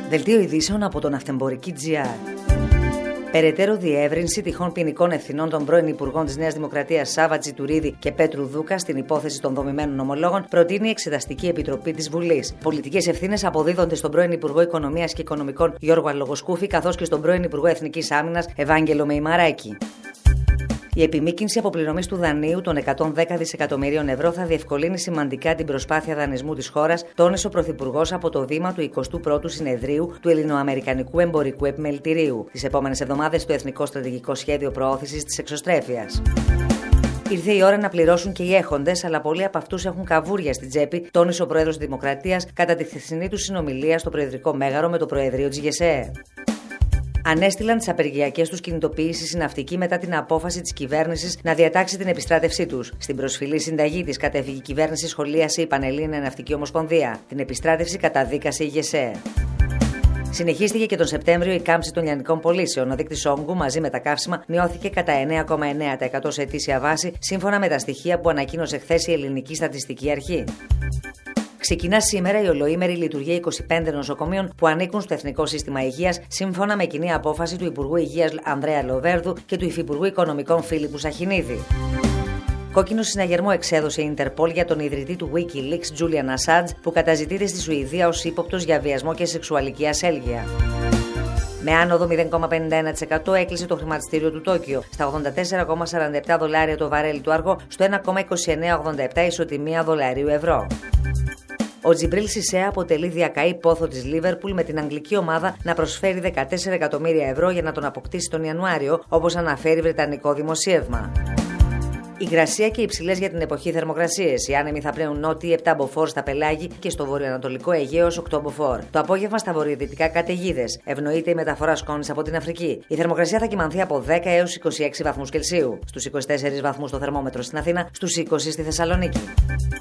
Δελτίο ειδήσεων από τον Ναυτεμπορική.gr. Περαιτέρω διεύρυνση τυχόν ποινικών ευθυνών των πρώην Υπουργών της Νέας Δημοκρατίας Σάβα Τζιτουρίδη και Πέτρου Δούκα στην υπόθεση των δομημένων ομολόγων προτείνει η Εξεταστική Επιτροπή της Βουλής. Πολιτικές ευθύνες αποδίδονται στον πρώην Υπουργό Οικονομίας και Οικονομικών Γιώργο Αλογοσκούφη καθώς και στον πρώην Υπουργό Εθνικής Άμυνας Ευάγγελο Μεϊμαράκη. Η επιμήκυνση αποπληρωμής του δανείου των 110 δισεκατομμυρίων ευρώ θα διευκολύνει σημαντικά την προσπάθεια δανεισμού της χώρας, τόνισε ο Πρωθυπουργός από το βήμα του 21ου Συνεδρίου του Ελληνοαμερικανικού Εμπορικού Επιμελητηρίου. Τις επόμενες εβδομάδες το Εθνικό Στρατηγικό Σχέδιο Προώθησης της Εξωστρέφειας. Ήρθε η ώρα να πληρώσουν και οι έχοντες, αλλά πολλοί από αυτούς έχουν καβούρια στην τσέπη, τόνισε ο Πρόεδρος της Δημοκρατίας κατά τη χθεσινή του συνομιλία στο Προεδρικό Μέγαρο με το Προεδρείο της ΓΕΣΕΕ. Ανέστειλαν τις απεργιακές τους κινητοποιήσεις οι ναυτικοί μετά την απόφαση της κυβέρνησης να διατάξει την επιστράτευσή τους. Στην προσφυλή συνταγή της κατέφυγε η κυβέρνηση, σχολίασε η Πανελλήνια Ναυτική Ομοσπονδία. Την επιστράτευση καταδίκασε η ΓΕΣΕΕ. Συνεχίστηκε και τον Σεπτέμβριο η κάμψη των λιανικών πωλήσεων. Ο δείκτης όγκου μαζί με τα καύσιμα μειώθηκε κατά 9,9% σε ετήσια βάση, σύμφωνα με τα στοιχεία που ανακοίνωσε χθες η Ελληνική Στατιστική Αρχή. Ξεκινά σήμερα η ολοήμερη λειτουργία 25 νοσοκομείων που ανήκουν στο Εθνικό Σύστημα Υγείας, σύμφωνα με κοινή απόφαση του Υπουργού Υγείας Ανδρέα Λοβέρδου και του Υφυπουργού Οικονομικών Φίλιππου Σαχινίδη. Κόκκινο συναγερμό εξέδωσε η Ιντερπόλ για τον ιδρυτή του Wikileaks Julian Assange, που καταζητείται στη Σουηδία ως ύποπτος για βιασμό και σεξουαλική ασέλγεια. Με άνοδο 0,51% έκλεισε το χρηματιστήριο του Τόκιο στα $84,47 το βαρέλι του αργό, στο 1,2987 ισοτιμία δολαρίου ευρώ. Ο Τζιμπρίλ Σισέ αποτελεί διακαή πόθο της Λίβερπουλ, με την αγγλική ομάδα να προσφέρει 14 εκατομμύρια ευρώ για να τον αποκτήσει τον Ιανουάριο, όπως αναφέρει βρετανικό δημοσίευμα. Υγρασία και υψηλές για την εποχή θερμοκρασίες. Οι άνεμοι θα πνέουν νότιοι 7 μποφόρ στα πελάγη και στο βορειοανατολικό Αιγαίο 8 μποφόρ. Το απόγευμα στα βορειοδυτικά καταιγίδες. Ευνοείται η μεταφορά σκόνης από την Αφρική. Η θερμοκρασία θα κυμανθεί από 10 έως 26 βαθμούς Κελσίου. Στους 24 βαθμούς το θερμόμετρο στην Αθήνα, στους 20 στη Θεσσαλονίκη.